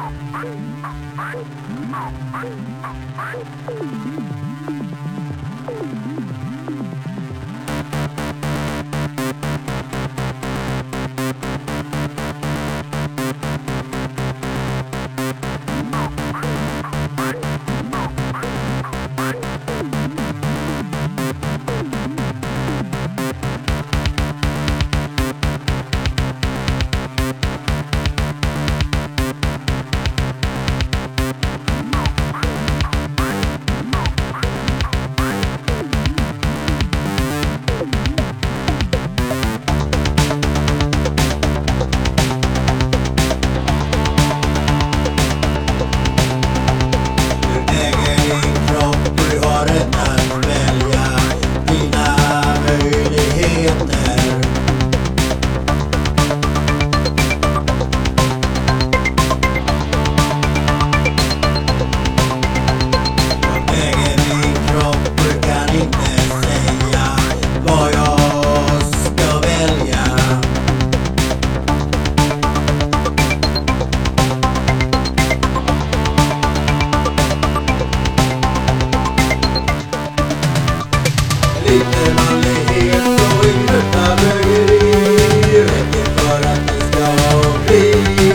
Lite manlighet och inrötta bögeri räcker för att det ska bli.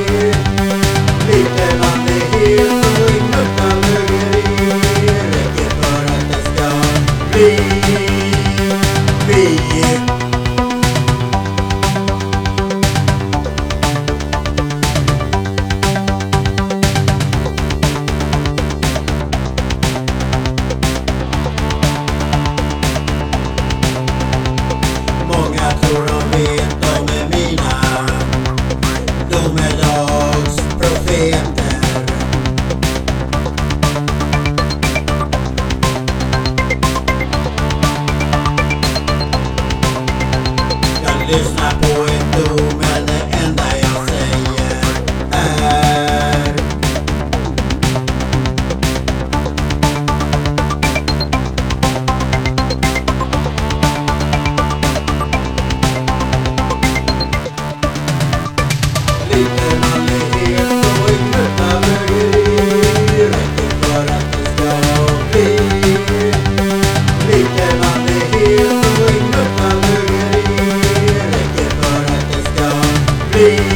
Lite manlighet och inrötta bögeri räcker för att det ska bli. Tror de vet de är mina domedagsprofeter. Jag lyssnar på ett dom, men det enda jag säger är lite manlighet och inrötta bögeri räcker för att det ska bli. Lite manlighet och inrötta bögeri räcker för att det ska bli.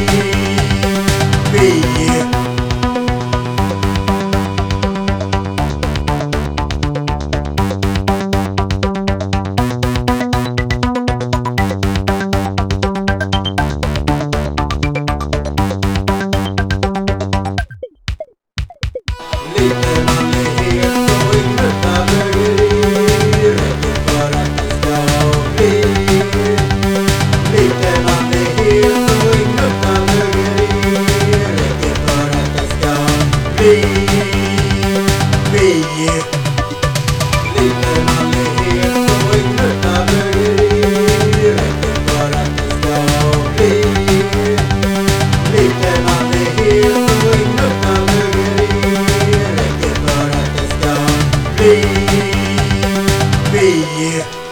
Lite manlighet och inrötta bögeri räcker för att det ska bli. Lite manlighet och inrötta bögeri räcker för att det ska bli. Lite manlighet och inrötta bögeri räcker för att det ska bli. Lite manlighet och inrötta bögeri räcker för att det ska bli.